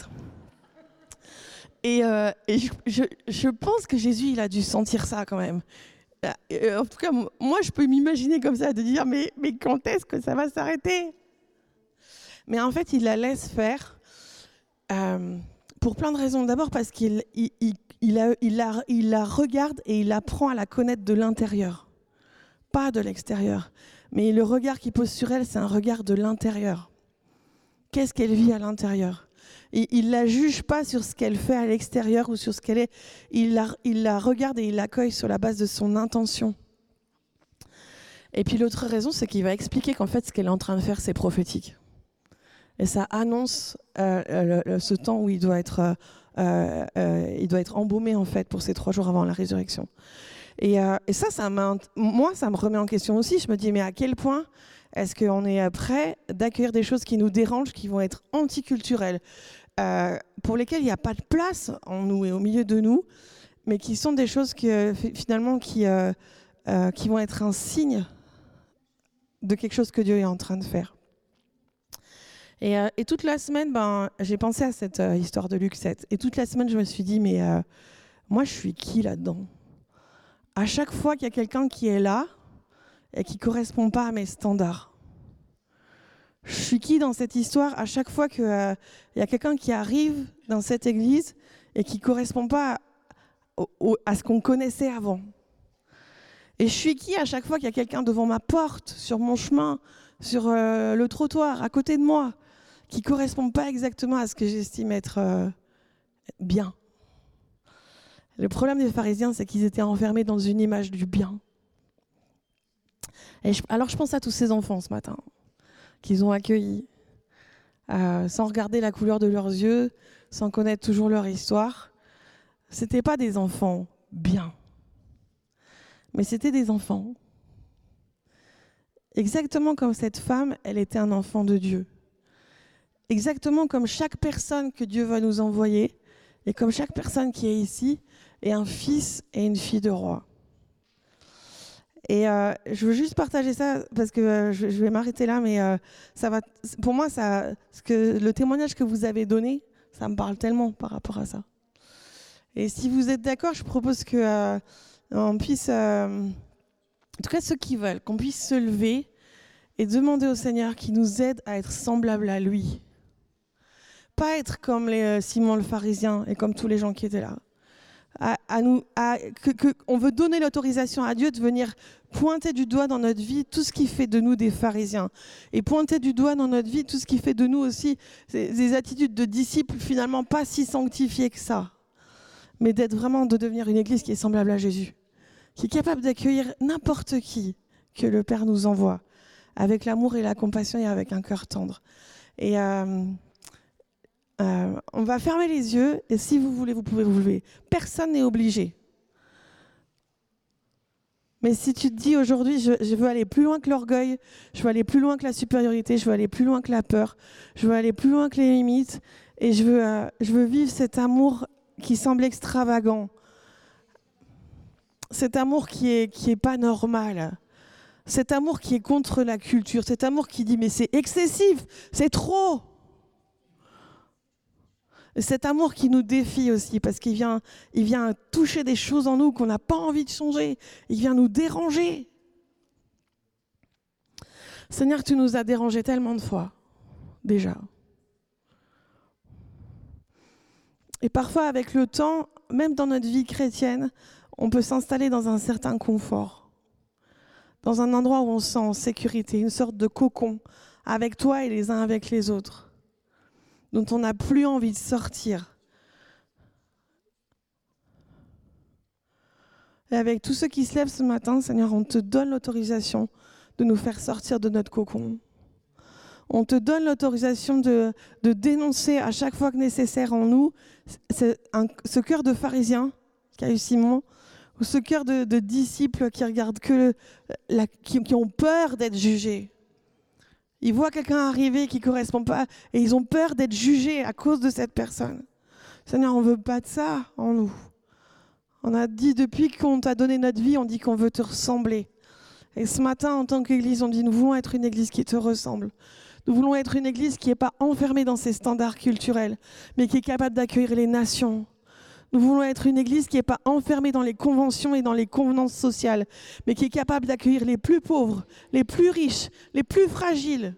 Et, euh, et je, je, je pense que Jésus, il a dû sentir ça quand même. En tout cas, moi, je peux m'imaginer comme ça, de dire, mais, mais quand est-ce que ça va s'arrêter ? Mais en fait, il la laisse faire euh, pour plein de raisons. D'abord parce qu'il il, il, il la, il la, il la regarde et il apprend à la connaître de l'intérieur, pas de l'extérieur. Mais le regard qu'il pose sur elle, c'est un regard de l'intérieur. Qu'est-ce qu'elle vit à l'intérieur ? Et il ne la juge pas sur ce qu'elle fait à l'extérieur ou sur ce qu'elle est. Il la, il la regarde et il l'accueille sur la base de son intention. Et puis l'autre raison, c'est qu'il va expliquer qu'en fait, ce qu'elle est en train de faire, c'est prophétique. Et ça annonce euh, le, le, ce temps où il doit être, euh, euh, il doit être embaumé en fait pour ces trois jours avant la résurrection. Et, euh, et ça, ça m'a, moi, ça me remet en question aussi. Je me dis, mais à quel point est-ce qu'on est prêt d'accueillir des choses qui nous dérangent, qui vont être anticulturelles, euh, pour lesquelles il n'y a pas de place en nous et au milieu de nous, mais qui sont des choses que, finalement qui, euh, euh, qui vont être un signe de quelque chose que Dieu est en train de faire. Et, euh, et toute la semaine, ben, j'ai pensé à cette euh, histoire de Luc sept. Et toute la semaine, je me suis dit, mais euh, moi, je suis qui là-dedans ? À chaque fois qu'il y a quelqu'un qui est là et qui ne correspond pas à mes standards. Je suis qui dans cette histoire ? À chaque fois qu'il euh, y a quelqu'un qui arrive dans cette église et qui ne correspond pas à, au, à ce qu'on connaissait avant. Et je suis qui à chaque fois qu'il y a quelqu'un devant ma porte, sur mon chemin, sur euh, le trottoir, à côté de moi, qui ne correspond pas exactement à ce que j'estime être euh, bien. Le problème des pharisiens, c'est qu'ils étaient enfermés dans une image du bien. Et je, alors je pense à tous ces enfants ce matin, qu'ils ont accueillis, euh, sans regarder la couleur de leurs yeux, sans connaître toujours leur histoire. Ce n'étaient pas des enfants bien, mais c'était des enfants. Exactement comme cette femme, elle était un enfant de Dieu. exactement comme chaque personne que Dieu va nous envoyer, et comme chaque personne qui est ici, est un fils et une fille de roi. Et euh, je veux juste partager ça parce que euh, je, je vais m'arrêter là, mais euh, ça va, pour moi, ça, ce que, le témoignage que vous avez donné, ça me parle tellement par rapport à ça. Et si vous êtes d'accord, je propose que euh, on puisse, euh, en tout cas ceux qui veulent, qu'on puisse se lever et demander au Seigneur qu'il nous aide à être semblables à lui. Pas être comme les euh, Simon le pharisien et comme tous les gens qui étaient là. À, à nous, à, que, que, on veut donner l'autorisation à Dieu de venir pointer du doigt dans notre vie tout ce qui fait de nous des pharisiens et pointer du doigt dans notre vie tout ce qui fait de nous aussi des attitudes de disciples finalement pas si sanctifiés que ça, mais d'être vraiment, de devenir une église qui est semblable à Jésus, qui est capable d'accueillir n'importe qui que le Père nous envoie avec l'amour et la compassion et avec un cœur tendre. Et euh, Euh, on va fermer les yeux et si vous voulez, vous pouvez vous lever. Personne n'est obligé. Mais si tu te dis aujourd'hui, je, je veux aller plus loin que l'orgueil, je veux aller plus loin que la supériorité, je veux aller plus loin que la peur, je veux aller plus loin que les limites et je veux, euh, je veux vivre cet amour qui semble extravagant, cet amour qui est, qui est pas normal, cet amour qui est contre la culture, cet amour qui dit mais c'est excessif, c'est trop. Cet amour qui nous défie aussi, parce qu'il vient, il vient toucher des choses en nous qu'on n'a pas envie de changer. Il vient nous déranger. Seigneur, tu nous as dérangés tellement de fois, déjà. Et parfois, avec le temps, même dans notre vie chrétienne, on peut s'installer dans un certain confort, dans un endroit où on se sent en sécurité, une sorte de cocon, avec toi et les uns avec les autres, dont on n'a plus envie de sortir. Et avec tous ceux qui se lèvent ce matin, Seigneur, on te donne l'autorisation de nous faire sortir de notre cocon. On te donne l'autorisation de, de dénoncer à chaque fois que nécessaire en nous un, ce cœur de pharisien qu'a eu Simon, ou ce cœur de, de disciples qui regardent que le, la, qui, qui ont peur d'être jugés. Ils voient quelqu'un arriver qui ne correspond pas et ils ont peur d'être jugés à cause de cette personne. Seigneur, on ne veut pas de ça en nous. On a dit depuis qu'on t'a donné notre vie, on dit qu'on veut te ressembler. Et ce matin, en tant qu'église, on dit nous voulons être une église qui te ressemble. Nous voulons être une église qui n'est pas enfermée dans ses standards culturels, mais qui est capable d'accueillir les nations. Nous voulons être une église qui n'est pas enfermée dans les conventions et dans les convenances sociales, mais qui est capable d'accueillir les plus pauvres, les plus riches, les plus fragiles,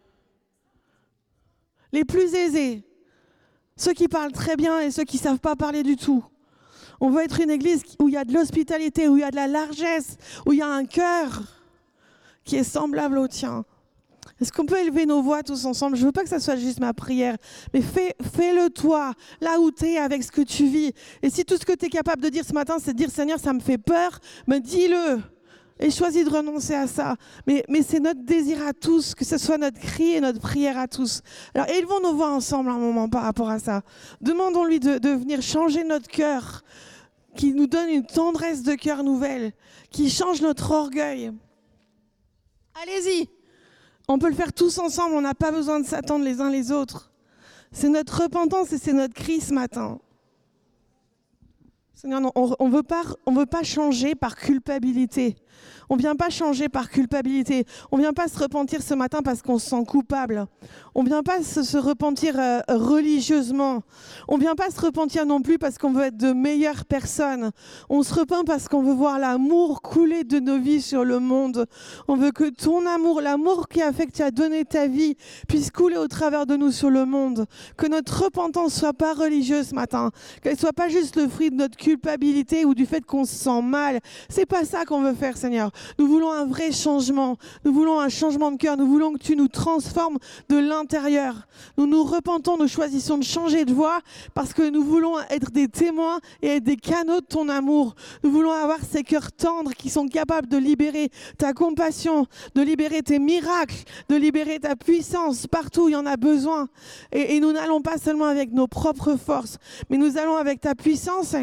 les plus aisés, ceux qui parlent très bien et ceux qui ne savent pas parler du tout. On veut être une église où il y a de l'hospitalité, où il y a de la largesse, où il y a un cœur qui est semblable au tien. Est-ce qu'on peut élever nos voix tous ensemble? Je ne veux pas que ça soit juste ma prière, mais fais, fais-le toi, là où tu es, avec ce que tu vis. Et si tout ce que tu es capable de dire ce matin, c'est de dire « Seigneur, ça me fait peur », mais dis-le et choisis de renoncer à ça. Mais, mais c'est notre désir à tous, que ce soit notre cri et notre prière à tous. Alors élevons nos voix ensemble un moment par rapport à ça. Demandons-lui de, de venir changer notre cœur, qui nous donne une tendresse de cœur nouvelle, qui change notre orgueil. Allez-y! On peut le faire tous ensemble, on n'a pas besoin de s'attendre les uns les autres. C'est notre repentance et c'est notre cri ce matin. Seigneur, non, on ne veut pas, on veut pas changer par culpabilité. On ne vient pas changer par culpabilité. On ne vient pas se repentir ce matin parce qu'on se sent coupable. On ne vient pas se, se repentir euh, religieusement. On ne vient pas se repentir non plus parce qu'on veut être de meilleures personnes. On se repent parce qu'on veut voir l'amour couler de nos vies sur le monde. On veut que ton amour, l'amour qui a fait que tu as donné ta vie, puisse couler au travers de nous sur le monde. Que notre repentance ne soit pas religieuse ce matin. Qu'elle ne soit pas juste le fruit de notre culpabilité ou du fait qu'on se sent mal. C'est pas ça qu'on veut faire, Seigneur. Nous voulons un vrai changement. Nous voulons un changement de cœur. Nous voulons que tu nous transformes de l'intérieur. Nous nous repentons, nous choisissons de changer de voie parce que nous voulons être des témoins et être des canaux de ton amour. Nous voulons avoir ces cœurs tendres qui sont capables de libérer ta compassion, de libérer tes miracles, de libérer ta puissance partout où il y en a besoin. Et, et nous n'allons pas seulement avec nos propres forces, mais nous allons avec ta puissance, Seigneur.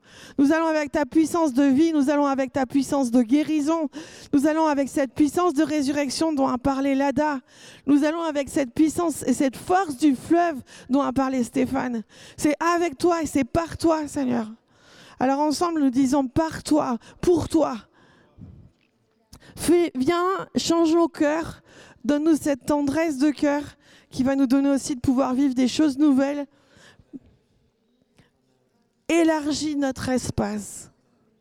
Nous allons avec ta puissance de vie, nous allons avec ta puissance de guérison, nous allons avec cette puissance de résurrection dont a parlé Lada. Nous allons avec cette puissance et cette force du fleuve dont a parlé Stéphane. C'est avec toi et c'est par toi, Seigneur. Alors ensemble, nous disons par toi, pour toi. Fais, viens, change nos cœurs, donne-nous cette tendresse de cœur qui va nous donner aussi de pouvoir vivre des choses nouvelles. Élargis notre espace.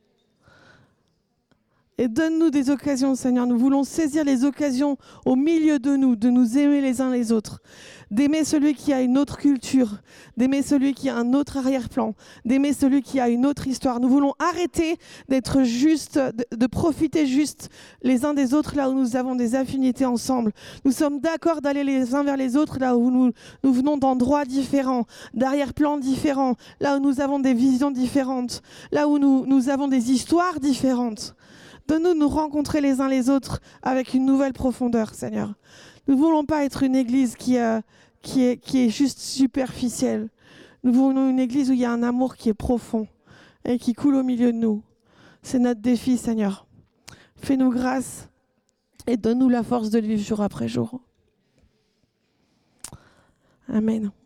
Et donne-nous des occasions, Seigneur. Nous voulons saisir les occasions au milieu de nous, de nous aimer les uns les autres, d'aimer celui qui a une autre culture, d'aimer celui qui a un autre arrière-plan, d'aimer celui qui a une autre histoire. Nous voulons arrêter d'être juste, de, de profiter juste les uns des autres là où nous avons des affinités ensemble. Nous sommes d'accord d'aller les uns vers les autres là où nous, nous venons d'endroits différents, d'arrière-plans différents, là où nous avons des visions différentes, là où nous, nous avons des histoires différentes. Donne-nous de nous rencontrer les uns les autres avec une nouvelle profondeur, Seigneur. Nous ne voulons pas être une église qui, euh, qui, est, qui est juste superficielle. Nous voulons une église où il y a un amour qui est profond et qui coule au milieu de nous. C'est notre défi, Seigneur. Fais-nous grâce et donne-nous la force de le vivre jour après jour. Amen.